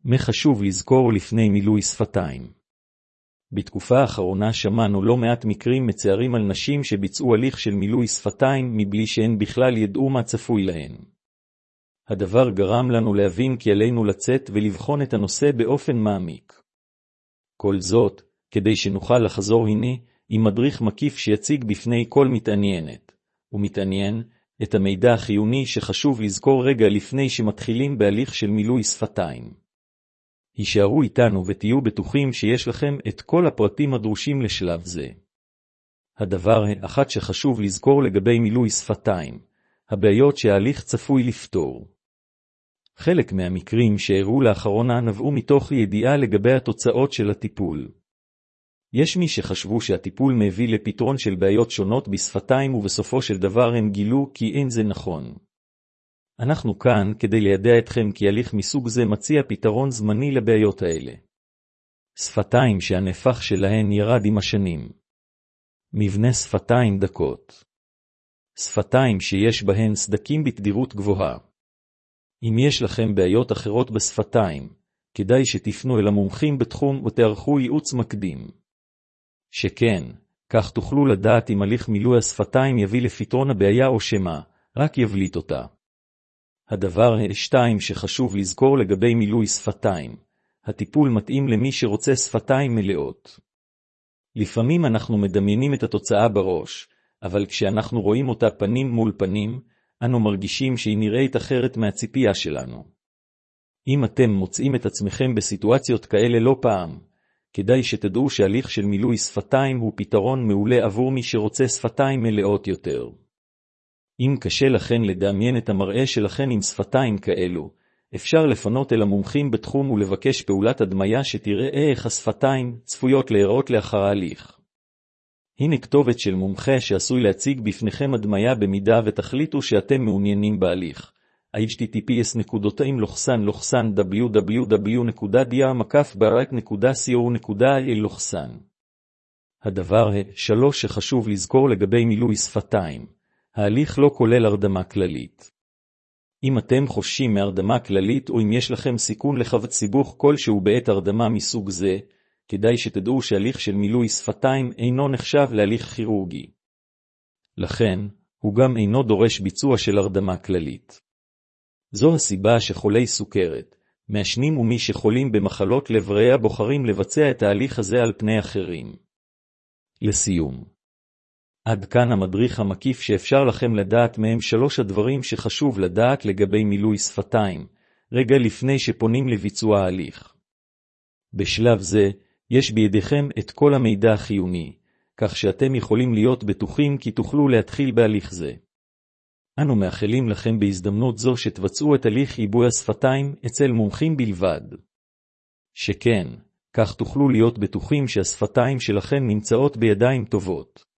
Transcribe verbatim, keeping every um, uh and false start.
מה חשוב לזכור לפני מילוי שפתיים? בתקופה האחרונה שמענו לא מעט מקרים מצערים על נשים שביצעו הליך של מילוי שפתיים מבלי שהן בכלל ידעו מה צפוי להן. הדבר גרם לנו להבין כי עלינו לצאת ולבחון את הנושא באופן מעמיק. כל זאת, כדי שנוכל לחזור הנה, עם מדריך מקיף שיציג בפני כל מתעניינת, ומתעניין, את המידע החיוני שחשוב לזכור רגע לפני שמתחילים בהליך של מילוי שפתיים. הישארו איתנו ותהיו בטוחים שיש לכם את כל הפרטים הדרושים לשלב זה. הדבר האחד שחשוב לזכור לגבי מילוי שפתיים, הבעיות שההליך צפוי לפתור. חלק מהמקרים שהראו לאחרונה נבעו מתוך ידיעה לגבי התוצאות של הטיפול. יש מי שחשבו שהטיפול מביא לפתרון של בעיות שונות בשפתיים ובסופו של דבר הם גילו כי אין זה נכון. אנחנו כאן כדי לידע אתכם כי הליך מסוג זה מציע פתרון זמני לבעיות האלה. שפתיים שהנפח שלהן ירד עם השנים. מבנה שפתיים דקות. שפתיים שיש בהן סדקים בתדירות גבוהה. אם יש לכם בעיות אחרות בשפתיים, כדאי שתפנו אל המומחים בתחום ותערכו ייעוץ מקדים. שכן, כך תוכלו לדעת אם הליך מילוי השפתיים יביא לפתרון הבעיה או שמה, רק יבליט אותה. הדבר השתיים שחשוב לזכור לגבי מילוי שפתיים, הטיפול מתאים למי שרוצה שפתיים מלאות. לפעמים אנחנו מדמיינים את התוצאה בראש, אבל כשאנחנו רואים אותה פנים מול פנים, אנו מרגישים שהיא נראית אחרת מהציפייה שלנו. אם אתם מוצאים את עצמכם בסיטואציות כאלה לא פעם, כדאי שתדעו שהליך של מילוי שפתיים הוא פתרון מעולה עבור מי שרוצה שפתיים מלאות יותר. אם קשה לכן לדמיין את המראה שלכן עם שפתיים כאלו, אפשר לפנות אל המומחים בתחום ולבקש פעולת הדמיה שתראה איך השפתיים צפויות להיראות לאחר ההליך. הנה כתובת של מומחה שעשוי להציג בפניכם הדמיה במידה ותחליטו שאתם מעוניינים בהליך. אייץ' טי טי פי אס נקודתיים לוחסן לוחסן דאבליו דאבליו דאבליו נקודה די מקף ברק נקודה סי או נקודה איי לוחסן. הדבר השלוש שחשוב לזכור לגבי מילוי שפתיים, ההליך לא כולל הרדמה כללית. אם אתם חוששים מהרדמה כללית או אם יש לכם סיכון לחוות סיבוך כלשהו בעת הרדמה מסוג זה, כדאי שתדעו שהליך של מילוי שפתיים אינו נחשב להליך כירורגי. לכן, הוא גם אינו דורש ביצוע של הרדמה כללית. זו הסיבה שחולי סוכרת, מעשנים ומי שחולים במחלות לב ריאה בוחרים לבצע את ההליך הזה על פני אחרים. לסיום. עד כאן המדריך המקיף שאפשר לכם לדעת מהם שלוש הדברים שחשוב לדעת לגבי מילוי שפתיים, רגע לפני שפונים לביצוע ההליך. בשלב זה, יש בידיכם את כל המידע החיוני, כך שאתם יכולים להיות בטוחים כי תוכלו להתחיל בהליך זה. אנו מאחלים לכם בהזדמנות זו שתבצעו את הליך עיבוי השפתיים אצל מומחים בלבד. שכן, כך תוכלו להיות בטוחים שהשפתיים שלכם נמצאות בידיים טובות.